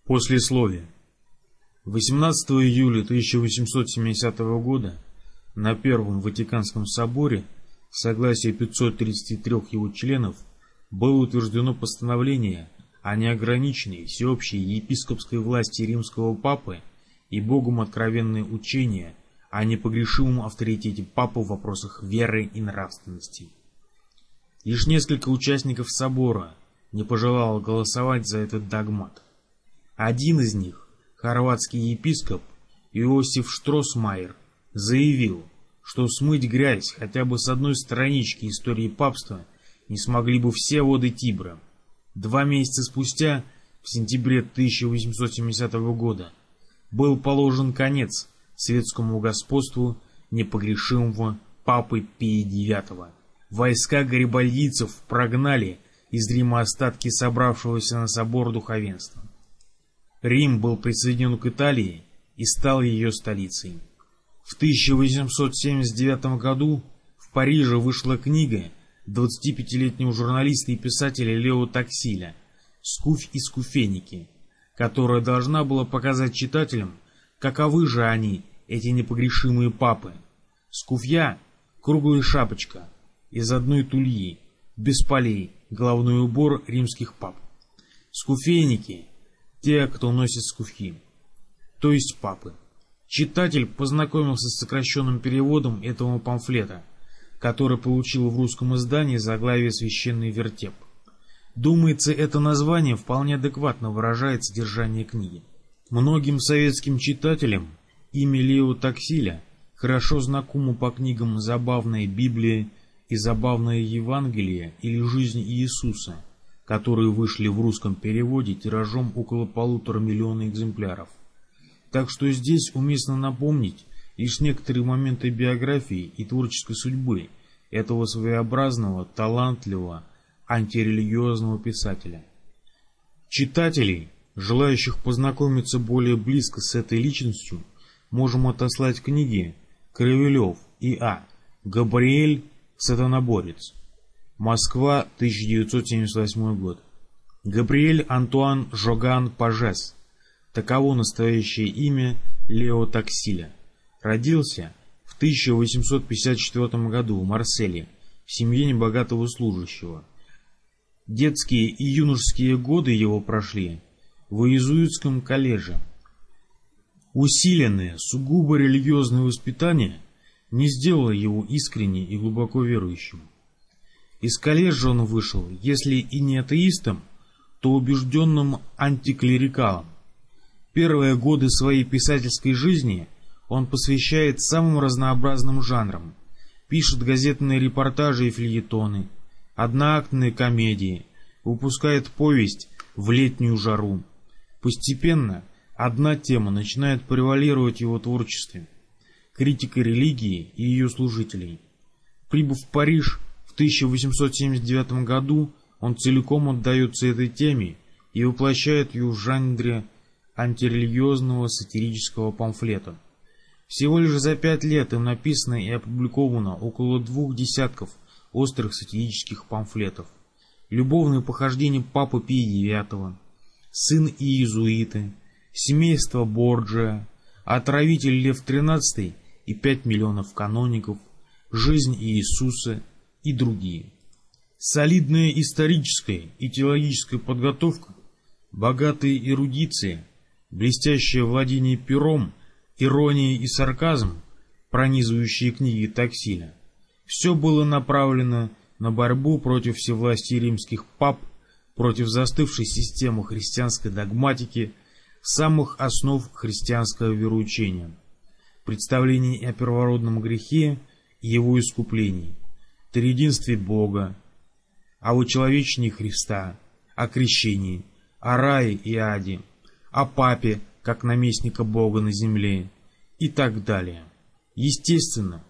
Послесловие. 18 июля 1870 года на Первом Ватиканском соборе в согласии 533 его членов было утверждено постановление о неограниченной всеобщей епископской власти римского папы и Богом откровенное учение о непогрешимом авторитете папы в вопросах веры и нравственности. Лишь несколько участников собора не пожелало голосовать за этот догмат. Один из них, хорватский епископ Иосиф Штросмайер, заявил, что смыть грязь хотя бы с одной странички истории папства не смогли бы все воды Тибра. 2 месяца спустя, в сентябре 1870 года, был положен конец светскому господству непогрешимого папы Пия IX. Войска гарибальдийцев прогнали из Рима остатки собравшегося на собор духовенства. Рим был присоединен к Италии и стал ее столицей. В 1879 году в Париже вышла книга 25-летнего журналиста и писателя Лео Таксиля «Скуфь и скуфеники», которая должна была показать читателям, каковы же они, эти непогрешимые папы. Скуфья — круглая шапочка из одной тульи, без полей, головной убор римских пап. Скуфейники — те, кто носит скуфьи, то есть папы. Читатель познакомился с сокращенным переводом этого памфлета, который получил в русском издании заглавие «Священный вертеп». Думается, это название вполне адекватно выражает содержание книги. Многим советским читателям имя Лео Таксиля хорошо знакомо по книгам «Забавная Библия» и «Забавное Евангелие» или «Жизнь Иисуса», которые вышли в русском переводе тиражом около 1,5 миллиона экземпляров. Так что здесь уместно напомнить лишь некоторые моменты биографии и творческой судьбы этого своеобразного, талантливого, антирелигиозного писателя. Читателей, желающих познакомиться более близко с этой личностью, можем отослать книги Кровелев И.А. «Габриэль. Сатаноборец». Москва, 1978 год. Габриэль Антуан Жоган Пажес. Таково настоящее имя Лео Таксиля. Родился в 1854 году в Марселе в семье небогатого служащего. Детские и юношеские годы его прошли в иезуитском колледже. Усиленное, сугубо религиозное воспитание не сделало его искренне и глубоко верующим. Из колледжа он вышел, если и не атеистом, то убежденным антиклерикалом. Первые годы своей писательской жизни он посвящает самым разнообразным жанрам. Пишет газетные репортажи и фельетоны, одноактные комедии, выпускает повесть «В летнюю жару». Постепенно одна тема начинает превалировать в его творчестве – критика религии и ее служителей. Прибыв в Париж в 1879 году, он целиком отдается этой теме и воплощает ее в жанре антирелигиозного сатирического памфлета. Всего лишь за 5 лет им написано и опубликовано около 2 десятков острых сатирических памфлетов. Любовные похождения папы Пия IX, сын иезуиты, семейство Борджиа, отравитель Лев XIII и 5 миллионов каноников, жизнь Иисуса и другие. Солидная историческая и теологическая подготовка, богатая эрудиция, блестящее владение пером, ирония и сарказм, пронизывающие книги Таксиля, все было направлено на борьбу против всевластия римских пап, против застывшей системы христианской догматики, самых основ христианского вероучения, представлений о первородном грехе и его искуплении, триединстве Бога, о вычеловечении Христа, о крещении, о рае и аде, о папе как наместника Бога на земле и так далее. Естественно,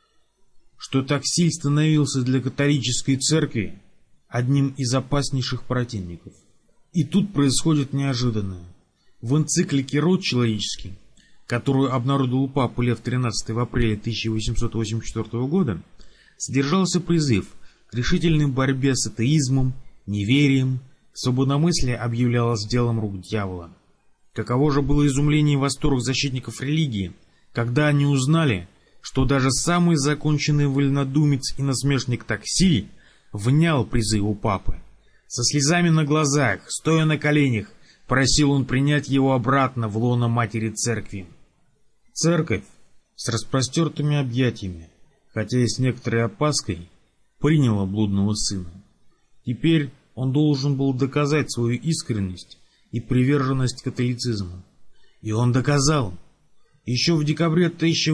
что Таксиль становился для католической церкви одним из опаснейших противников. И тут происходит неожиданное. В энциклике «Род человеческий», которую обнародовал папа Лев XIII в апреле 1884 года, содержался призыв к решительной борьбе с атеизмом, неверием, свободомыслие объявлялось делом рук дьявола. Каково же было изумление и восторг защитников религии, когда они узнали, что даже самый законченный вольнодумец и насмешник Таксиль внял призыву папы. Со слезами на глазах, стоя на коленях, просил он принять его обратно в лоно матери церкви. Церковь с распростертыми объятиями, хотя и с некоторой опаской, приняла блудного сына. Теперь он должен был доказать свою искренность и приверженность католицизму. И он доказал. Еще в декабре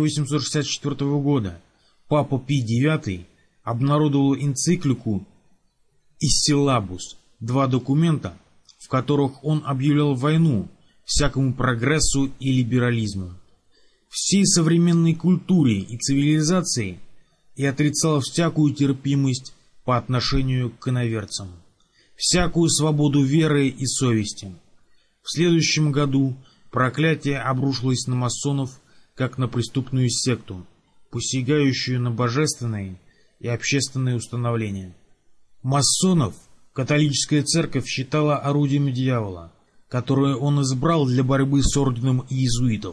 1864 года папа Пий IX обнародовал энциклику «Иссилабус», 2 документа, в которых он объявлял войну всякому прогрессу и либерализму, всей современной культуре и цивилизации, и отрицал всякую терпимость по отношению к иноверцам, всякую свободу веры и совести. В следующем году проклятие обрушилось на масонов, как на преступную секту, посягающую на божественные и общественные установления. Масонов католическая церковь считала орудием дьявола, которое он избрал для борьбы с орденом иезуитов.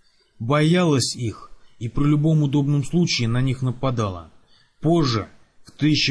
Боялась их и при любом удобном случае на них нападала. Позже, в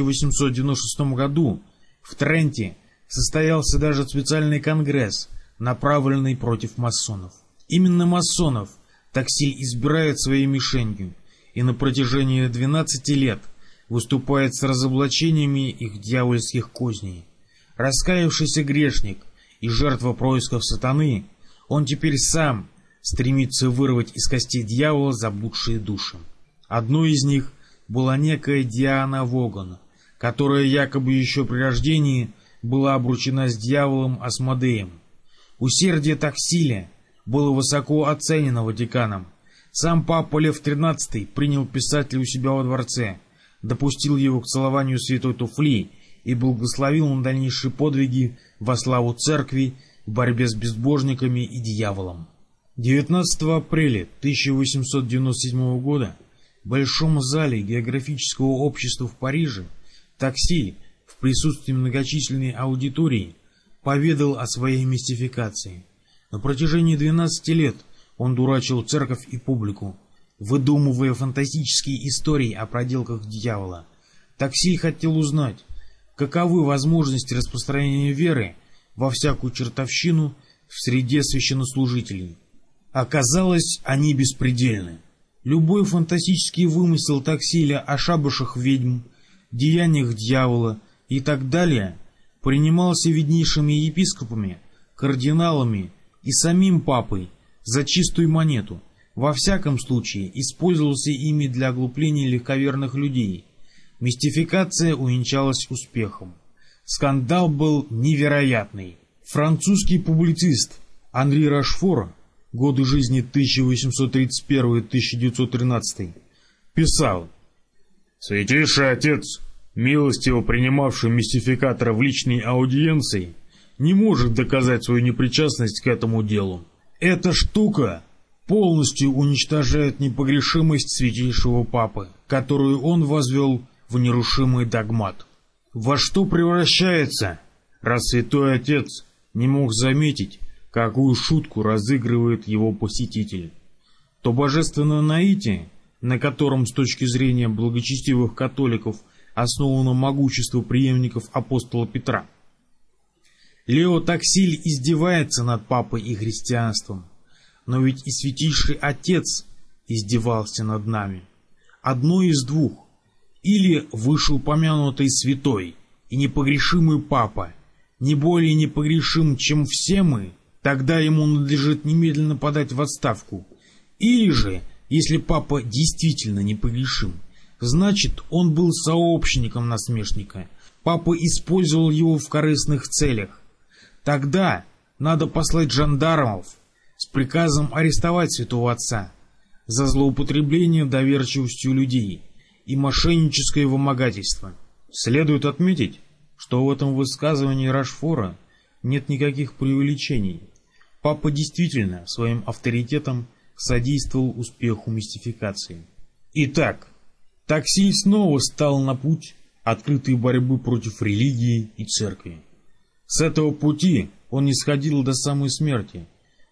1896 году, в Тренте состоялся даже специальный конгресс, направленный против масонов. Именно масонов Таксиль избирает своей мишенью и на протяжении 12 лет выступает с разоблачениями их дьявольских козней. Раскаявшийся грешник и жертва происков сатаны, он теперь сам стремится вырвать из костей дьявола заблудшие души. Одной из них была некая Диана Воган, которая якобы еще при рождении была обручена с дьяволом Асмодеем. Усердие Таксиля было высоко оценено Ватиканом. Сам папа Лев XIII принял писателя у себя во дворце, допустил его к целованию святой туфли и благословил на дальнейшие подвиги во славу церкви в борьбе с безбожниками и дьяволом. 19 апреля 1897 года в Большом зале географического общества в Париже Таксиль в присутствии многочисленной аудитории поведал о своей мистификации. На протяжении 12 лет он дурачил церковь и публику, выдумывая фантастические истории о проделках дьявола. Таксиль хотел узнать, каковы возможности распространения веры во всякую чертовщину в среде священнослужителей. Оказалось, они беспредельны. Любой фантастический вымысел Таксиля о шабашах ведьм, деяниях дьявола и так далее принимался виднейшими епископами, кардиналами и самим папой за чистую монету. Во всяком случае, использовался ими для оглупления легковерных людей. Мистификация увенчалась успехом. Скандал был невероятный. Французский публицист Анри Рашфор, годы жизни 1831-1913, писал: «Святейший Отец, милостиво принимавший мистификатора в личной аудиенции, не может доказать свою непричастность к этому делу. Эта штука полностью уничтожает непогрешимость святейшего папы, которую он возвел в нерушимый догмат. Во что превращается, раз святой Отец не мог заметить, какую шутку разыгрывает его посетитель? То божественное наитие, на котором с точки зрения благочестивых католиков основано могущество преемников апостола Петра. Лео Таксиль издевается над папой и христианством, но ведь и святейший Отец издевался над нами. Одно из двух: или вышеупомянутый святой и непогрешимый папа не более непогрешим, чем все мы, тогда ему надлежит немедленно подать в отставку, или же, если папа действительно непогрешим, значит, он был сообщником насмешника, папа использовал его в корыстных целях. Тогда надо послать жандармов с приказом арестовать святого отца за злоупотребление доверчивостью людей и мошенническое вымогательство. Следует отметить, что в этом высказывании Рашфора нет никаких преувеличений. Папа действительно своим авторитетом содействовал успеху мистификации. Итак, Таксиль снова стал на путь открытой борьбы против религии и церкви. С этого пути он не сходил до самой смерти,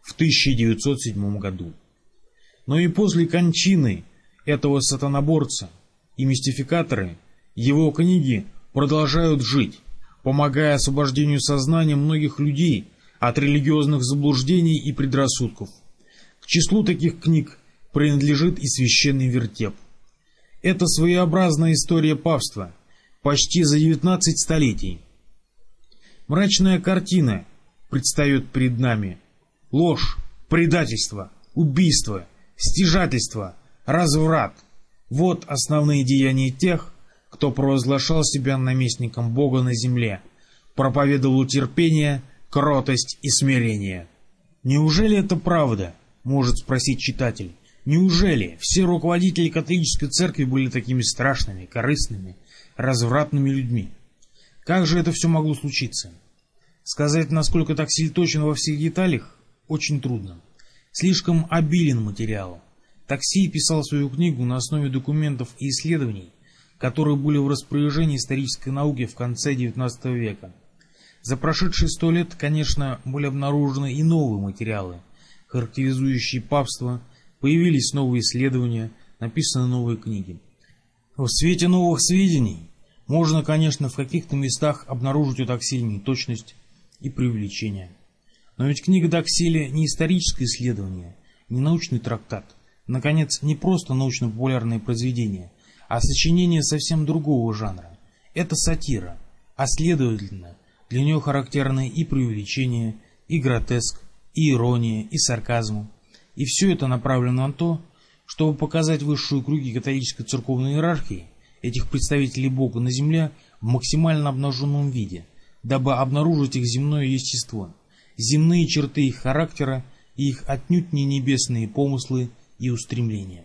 в 1907 году. Но и после кончины этого сатаноборца и мистификаторы его книги продолжают жить, помогая освобождению сознания многих людей от религиозных заблуждений и предрассудков. К числу таких книг принадлежит и священный вертеп. Это своеобразная история папства, почти за 19 столетий. Мрачная картина предстает перед нами. Ложь, предательство, убийство, стяжательство, разврат – вот основные деяния тех, кто провозглашал себя наместником Бога на земле, проповедовал терпение, кротость и смирение. Неужели это правда? Может спросить читатель. Неужели все руководители католической церкви были такими страшными, корыстными, развратными людьми? Как же это все могло случиться? Сказать, насколько Таксиль точен во всех деталях, очень трудно. Слишком обилен материал. Таксиль писал свою книгу на основе документов и исследований, которые были в распоряжении исторической науки в конце XIX века. За прошедшие 100 лет, конечно, были обнаружены и новые материалы, характеризующие папство, появились новые исследования, написаны новые книги. В свете новых сведений можно, конечно, в каких-то местах обнаружить у Таксиля неточность и преувеличение. Но ведь книга Таксиля не историческое исследование, не научный трактат, наконец, не просто научно-популярное произведение, а сочинение совсем другого жанра. Это сатира, а следовательно, для нее характерны и преувеличение, и гротеск, и ирония, и сарказм. И все это направлено на то, чтобы показать высшие круги католической церковной иерархии, этих представителей Бога на земле, в максимально обнаженном виде, дабы обнаружить их земное естество, земные черты их характера и их отнюдь не небесные помыслы и устремления.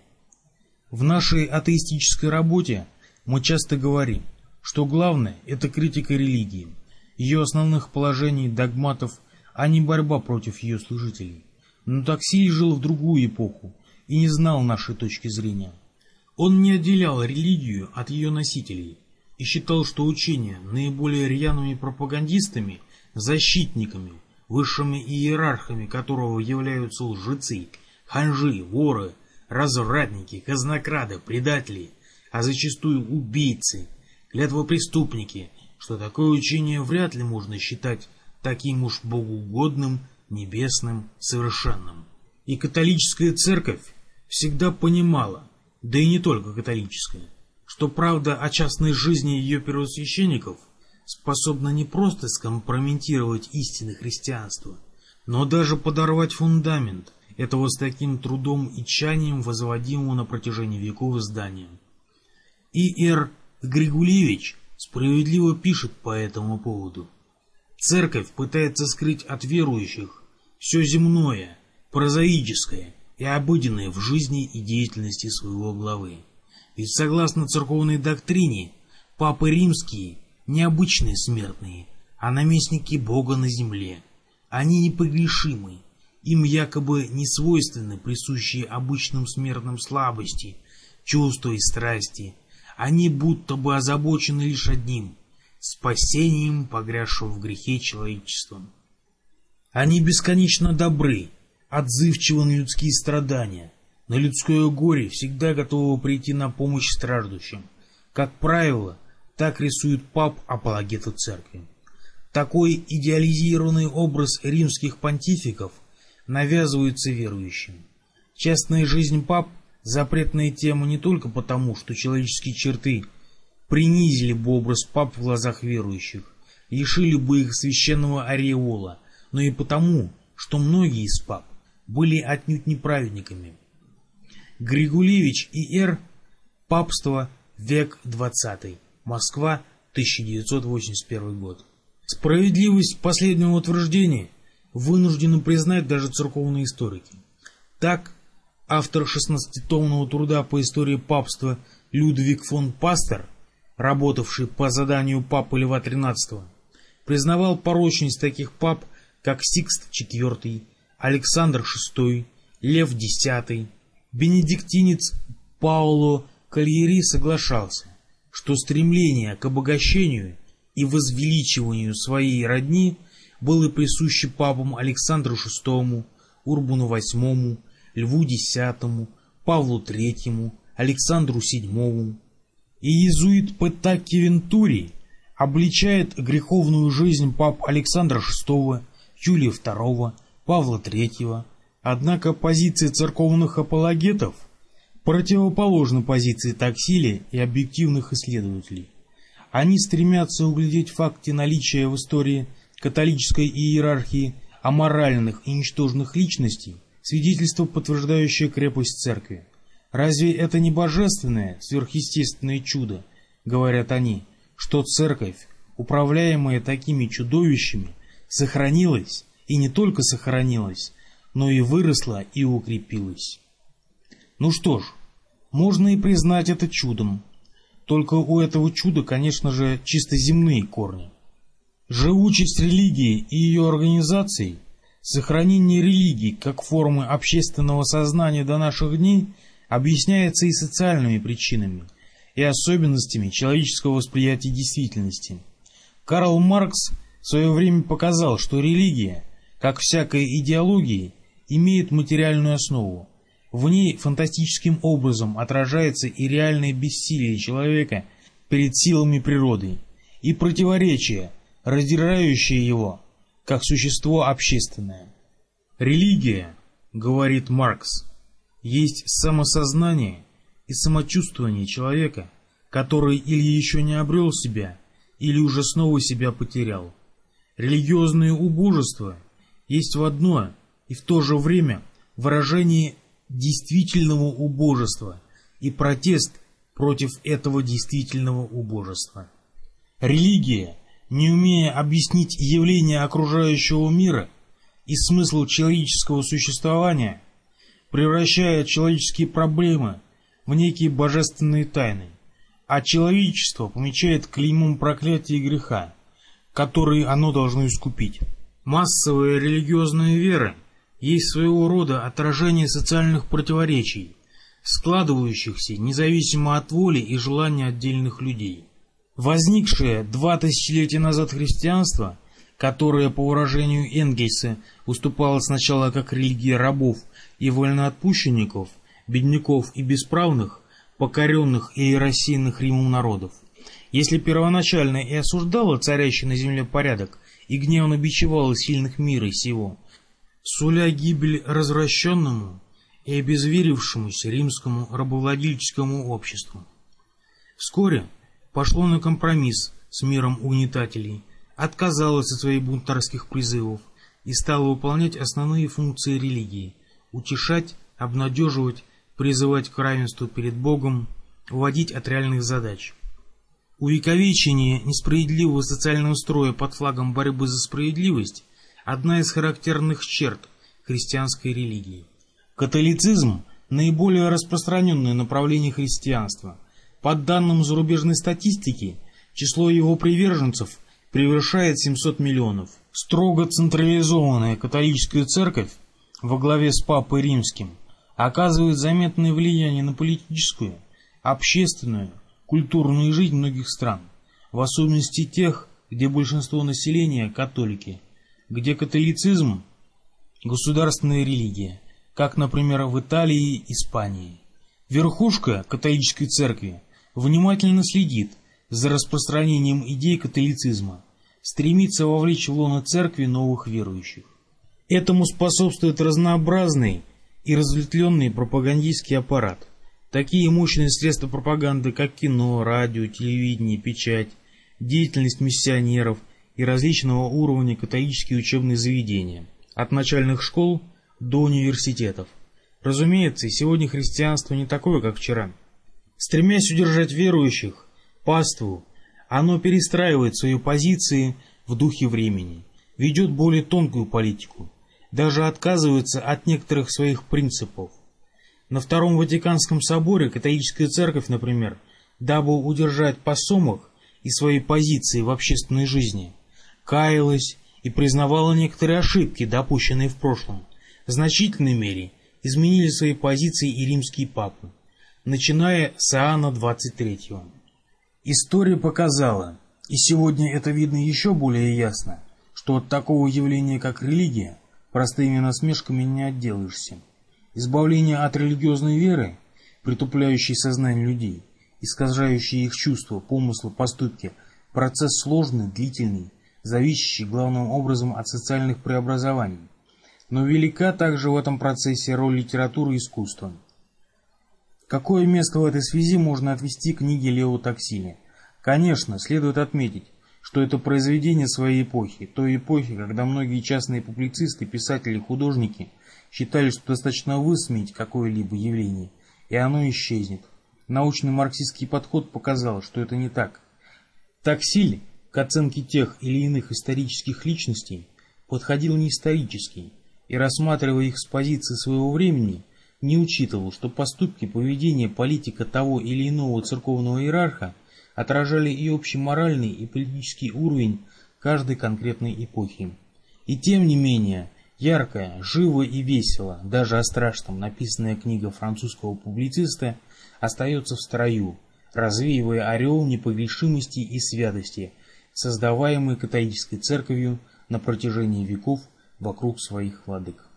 В нашей атеистической работе мы часто говорим, что главное – это критика религии, ее основных положений, догматов, а не борьба против ее служителей. Но Таксиль жил в другую эпоху и не знал нашей точки зрения. Он не отделял религию от ее носителей и считал, что учения наиболее рьяными пропагандистами, защитниками, высшими иерархами которого являются лжецы, ханжи, воры, развратники, казнокрады, предатели, а зачастую убийцы, клятвопреступники, что такое учение вряд ли можно считать таким уж богоугодным, небесным, совершенным. И католическая церковь всегда понимала, да и не только католическая, что правда о частной жизни ее первосвященников способна не просто скомпрометировать истины христианства, но даже подорвать фундамент этого с таким трудом и тщанием возводимого на протяжении веков здания. И.Р. Григулевич справедливо пишет по этому поводу. Церковь пытается скрыть от верующих все земное, прозаическое и обыденное в жизни и деятельности своего главы. Ведь согласно церковной доктрине, папы римские не обычные смертные, а наместники Бога на земле. Они непогрешимы, им якобы не свойственны присущие обычным смертным слабости, чувства и страсти. Они будто бы озабочены лишь одним – спасением погрязшего в грехе человечества. Они бесконечно добры, отзывчивы на людские страдания, на людское горе, всегда готовы прийти на помощь страждущим. Как правило, так рисуют пап апологеты церкви. Такой идеализированный образ римских понтификов навязывается верующим. Частная жизнь пап – запретная тема не только потому, что человеческие черты принизили бы образ пап в глазах верующих, лишили бы их священного ореола, но и потому, что многие из пап были отнюдь не праведниками. Григулевич И.Р. Папство. Век XX. Москва. 1981 год. Справедливость последнего утверждения вынуждены признать даже церковные историки. Так, автор 16-томного труда по истории папства Людвиг фон Пастер, работавший по заданию папы Льва XIII, признавал порочность таких пап, как Сикст IV, Александр VI, Лев X. Бенедиктинец Паоло Кальери соглашался, что стремление к обогащению и возвеличиванию своей родни было присуще папам Александру VI, Урбану VIII, Льву X, Павлу III, Александру VII. И иезуит Петакки Вентури обличает греховную жизнь пап Александра VI, Юлия II, Павла III. Однако позиция церковных апологетов противоположна позиции Таксили и объективных исследователей. Они стремятся углядеть факты наличия в истории католической иерархии аморальных и ничтожных личностей, свидетельство, подтверждающее крепость церкви. Разве это не божественное, сверхъестественное чудо, говорят они, что церковь, управляемая такими чудовищами, сохранилась, и не только сохранилась, но и выросла и укрепилась. Ну что ж, можно и признать это чудом. Только у этого чуда, конечно же, чисто земные корни. Живучесть религии и ее организаций, сохранение религии как формы общественного сознания до наших дней объясняется и социальными причинами, и особенностями человеческого восприятия действительности. Карл Маркс в свое время показал, что религия, как всякая идеология, имеет материальную основу. В ней фантастическим образом отражается и реальное бессилие человека перед силами природы, и противоречие, раздирающее его, как существо общественное. Религия, говорит Маркс, есть самосознание и самочувствование человека, который или еще не обрел себя, или уже снова себя потерял. Религиозное убожество есть в одно и в то же время выражение действительного убожества и протест против этого действительного убожества. Религия, не умея объяснить явления окружающего мира и смысл человеческого существования, превращает человеческие проблемы в некие божественные тайны, а человечество помечает клеймом проклятия и греха, которые оно должно искупить. Массовая религиозная вера есть своего рода отражение социальных противоречий, складывающихся независимо от воли и желания отдельных людей. Возникшее 2 тысячелетия назад христианство, которое, по выражению Энгельса, выступало сначала как религия рабов и вольноотпущенников, бедняков и бесправных, покоренных и рассеянных Римом народов, если первоначально и осуждало царящий на земле порядок и гневно бичевало сильных мира сего, суля гибель развращенному и обезверившемуся римскому рабовладельческому обществу. Вскоре пошло на компромисс с миром угнетателей, отказалось от своих бунтарских призывов и стало выполнять основные функции религии – утешать, обнадеживать, призывать к равенству перед Богом, уводить от реальных задач. Увековечение несправедливого социального строя под флагом борьбы за справедливость – одна из характерных черт христианской религии. Католицизм – наиболее распространенное направление христианства. По данным зарубежной статистики, число его приверженцев превышает 700 миллионов. Строго централизованная католическая церковь во главе с Папой Римским оказывает заметное влияние на политическую, общественную, культурную жизнь многих стран, в особенности тех, где большинство населения – католики, где католицизм – государственная религия, как, например, в Италии и Испании. Верхушка католической церкви внимательно следит за распространением идей католицизма, стремится вовлечь в лоно церкви новых верующих. Этому способствует разнообразный и разветвленный пропагандистский аппарат. Такие мощные средства пропаганды, как кино, радио, телевидение, печать, деятельность миссионеров и различного уровня католические учебные заведения, от начальных школ до университетов. Разумеется, сегодня христианство не такое, как вчера. Стремясь удержать верующих, паству, оно перестраивает свои позиции в духе времени, ведет более тонкую политику, даже отказывается от некоторых своих принципов. На Втором Ватиканском соборе католическая церковь, например, дабы удержать посомок и свои позиции в общественной жизни, каялась и признавала некоторые ошибки, допущенные в прошлом. В значительной мере изменили свои позиции и римские папы, начиная с Иоанна XXIII. История показала, и сегодня это видно еще более ясно, что от такого явления, как религия, простыми насмешками не отделаешься. Избавление от религиозной веры, притупляющей сознание людей, искажающей их чувства, помыслы, поступки, процесс сложный, длительный, зависящий главным образом от социальных преобразований. Но велика также в этом процессе роль литературы и искусства. Какое место в этой связи можно отвести книге Лео Токсили? Конечно, следует отметить, что это произведение своей эпохи, той эпохи, когда многие частные публицисты, писатели, художники считали, что достаточно высмеять какое-либо явление, и оно исчезнет. Научный марксистский подход показал, что это не так. Токсиль к оценке тех или иных исторических личностей подходил не исторически, и, рассматривая их с позиции своего времени, не учитывал, что поступки, поведение, политика того или иного церковного иерарха отражали и общий моральный и политический уровень каждой конкретной эпохи. И тем не менее, яркая, живо и весело, даже о страшном, написанная книга французского публициста остается в строю, развеивая ореол непогрешимости и святости, создаваемый католической церковью на протяжении веков вокруг своих владык.